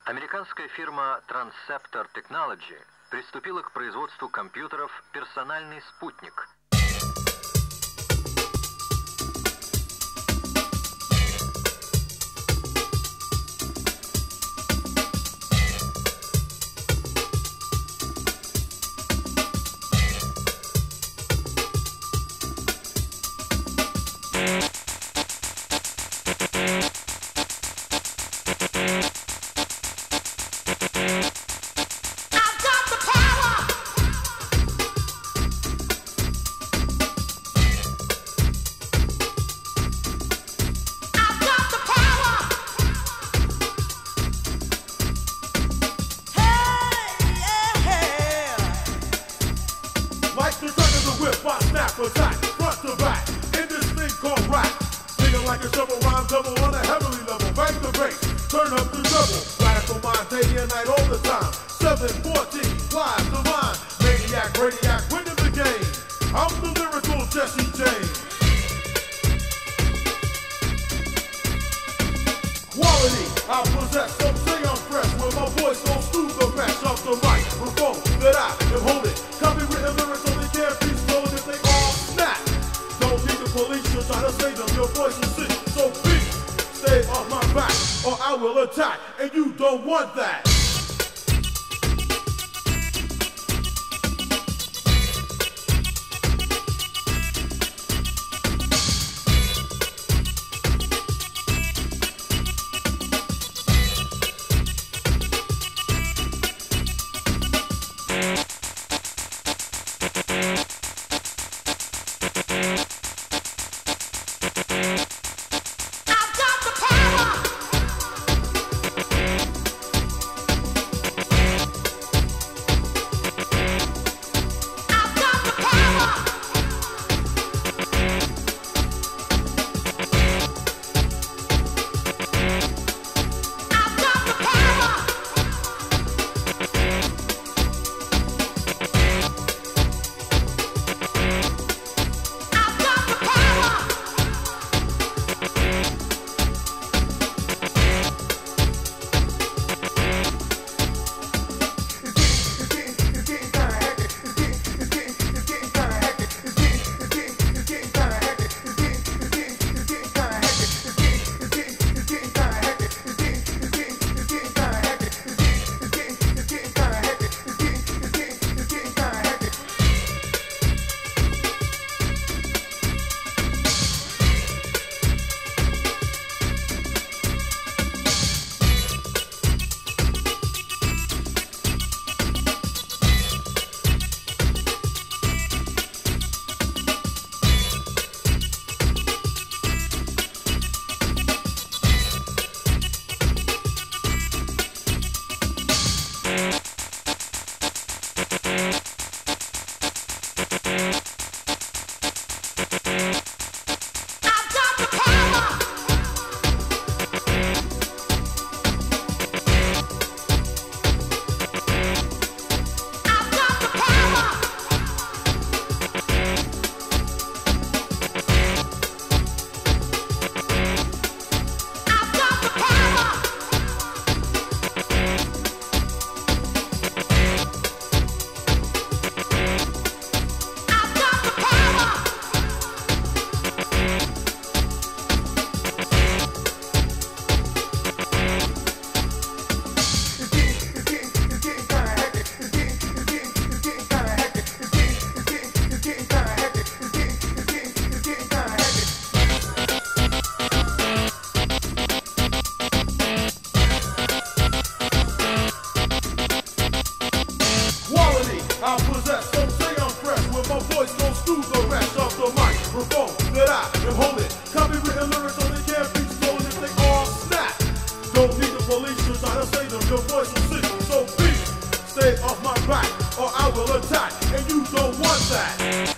Американская фирма Transceptor Technology приступила к производству компьютеров «Персональный спутник». Attack, front to back, in this thing called rap. Thinking like a shovel, rhyme double on a heavenly level. Bang the bass, turn up the double. Radical mind, day and night all the time. 714, flies divine. Maniac, radiac, winning the game. I'm the lyrical Jesse James. Quality, I possess, some say I'm fresh. When my voice goes through the mesh of the microphone that I am holding. Copywritten lyrics only can't be stolen if they all snap. Don't need the police to try to save them. Your voice will sing, so please stay off my back or I will attack, and you don't want that. I possess, some say I'm fresh. When my voice goes through the rest of the microphone that I am holding. Copywritten lyrics only can't be stolen if they all snap. Don't need the police to try to save them. Your voice will sing, so please stay off my back or I will attack, and you don't want that.